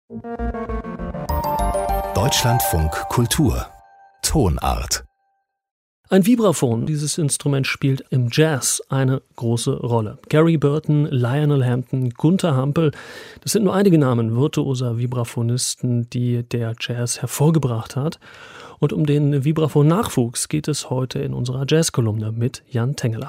Deutschlandfunk Kultur Tonart. Ein Vibraphon, dieses Instrument spielt im Jazz eine große Rolle. Gary Burton, Lionel Hampton, Gunther Hampel, das sind nur einige Namen virtuoser Vibraphonisten, die der Jazz hervorgebracht hat. Und um den Vibraphon-Nachwuchs geht es heute in unserer Jazzkolumne mit Jan Tengeler.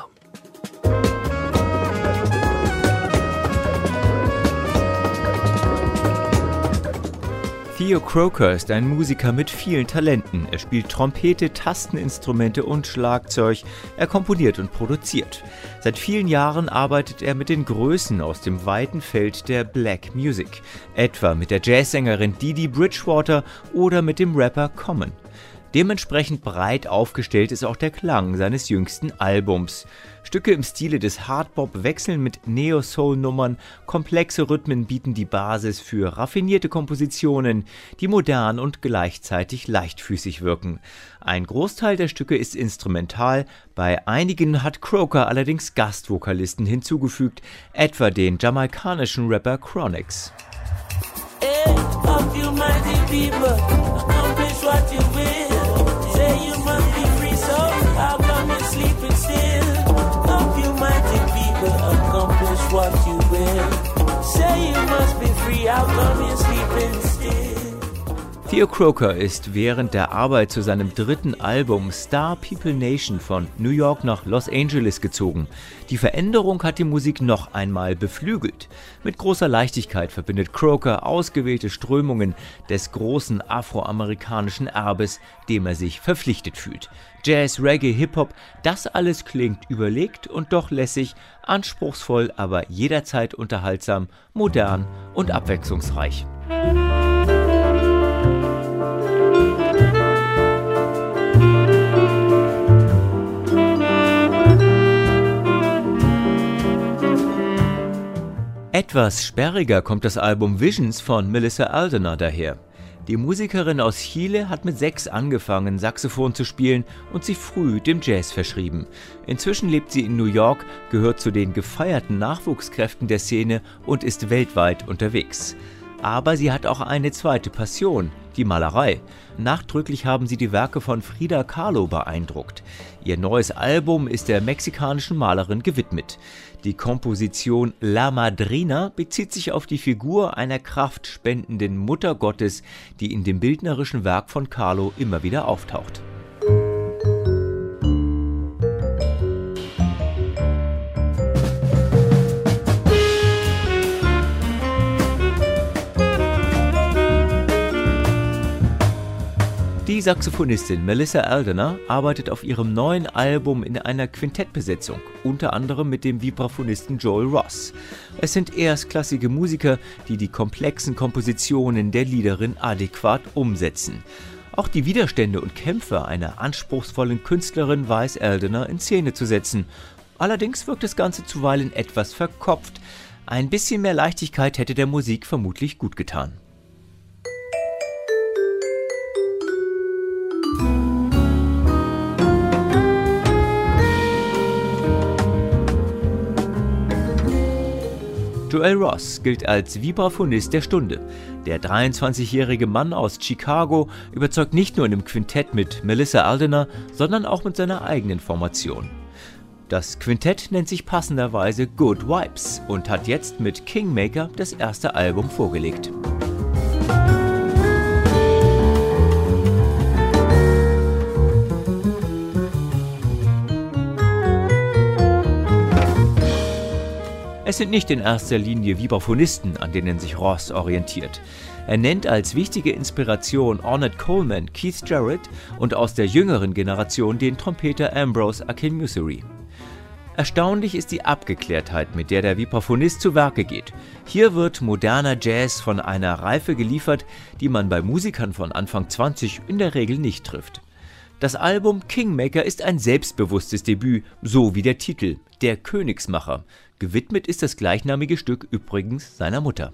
Theo Croker ist ein Musiker mit vielen Talenten. Er spielt Trompete, Tasteninstrumente und Schlagzeug. Er komponiert und produziert. Seit vielen Jahren arbeitet er mit den Größen aus dem weiten Feld der Black Music. Etwa mit der Jazzsängerin Dee Bridgewater oder mit dem Rapper Common. Dementsprechend breit aufgestellt ist auch der Klang seines jüngsten Albums. Stücke im Stile des Hardbop wechseln mit Neo-Soul-Nummern, komplexe Rhythmen bieten die Basis für raffinierte Kompositionen, die modern und gleichzeitig leichtfüßig wirken. Ein Großteil der Stücke ist instrumental, bei einigen hat Croker allerdings Gastvokalisten hinzugefügt, etwa den jamaikanischen Rapper Chronixx. Hey, of you mighty people, accomplish what you will. Say you must be free, so how come you sleeping still? Of you mighty people, accomplish what you will. Say you must be free, how come you sleeping still? Theo Croker ist während der Arbeit zu seinem dritten Album Star People Nation von New York nach Los Angeles gezogen. Die Veränderung hat die Musik noch einmal beflügelt. Mit großer Leichtigkeit verbindet Croker ausgewählte Strömungen des großen afroamerikanischen Erbes, dem er sich verpflichtet fühlt. Jazz, Reggae, Hip-Hop, das alles klingt überlegt und doch lässig, anspruchsvoll, aber jederzeit unterhaltsam, modern und abwechslungsreich. Etwas sperriger kommt das Album Visions von Melissa Aldener daher. Die Musikerin aus Chile hat mit 6 angefangen, Saxophon zu spielen und sich früh dem Jazz verschrieben. Inzwischen lebt sie in New York, gehört zu den gefeierten Nachwuchskräften der Szene und ist weltweit unterwegs. Aber sie hat auch eine zweite Passion, die Malerei. Nachdrücklich haben sie die Werke von Frida Kahlo beeindruckt. Ihr neues Album ist der mexikanischen Malerin gewidmet. Die Komposition La Madrina bezieht sich auf die Figur einer kraftspendenden Muttergottes, die in dem bildnerischen Werk von Kahlo immer wieder auftaucht. Die Saxophonistin Melissa Aldener arbeitet auf ihrem neuen Album in einer Quintettbesetzung, unter anderem mit dem Vibraphonisten Joel Ross. Es sind erstklassige Musiker, die die komplexen Kompositionen der Liederin adäquat umsetzen. Auch die Widerstände und Kämpfe einer anspruchsvollen Künstlerin weiß Aldener in Szene zu setzen. Allerdings wirkt das Ganze zuweilen etwas verkopft. Ein bisschen mehr Leichtigkeit hätte der Musik vermutlich gut getan. Joel Ross gilt als Vibraphonist der Stunde. Der 23-jährige Mann aus Chicago überzeugt nicht nur in einem Quintett mit Melissa Aldener, sondern auch mit seiner eigenen Formation. Das Quintett nennt sich passenderweise Good Vibes und hat jetzt mit Kingmaker das erste Album vorgelegt. Es sind nicht in erster Linie Vibraphonisten, an denen sich Ross orientiert. Er nennt als wichtige Inspiration Ornette Coleman, Keith Jarrett und aus der jüngeren Generation den Trompeter Ambrose Akinmusire. Erstaunlich ist die Abgeklärtheit, mit der der Vibraphonist zu Werke geht. Hier wird moderner Jazz von einer Reife geliefert, die man bei Musikern von Anfang 20 in der Regel nicht trifft. Das Album Kingmaker ist ein selbstbewusstes Debüt, so wie der Titel, Der Königsmacher. Gewidmet ist das gleichnamige Stück übrigens seiner Mutter.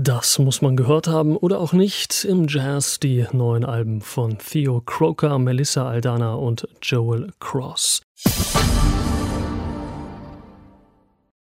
Das muss man gehört haben oder auch nicht. Im Jazz die neuen Alben von Theo Croker, Melissa Aldana und Joel Cross.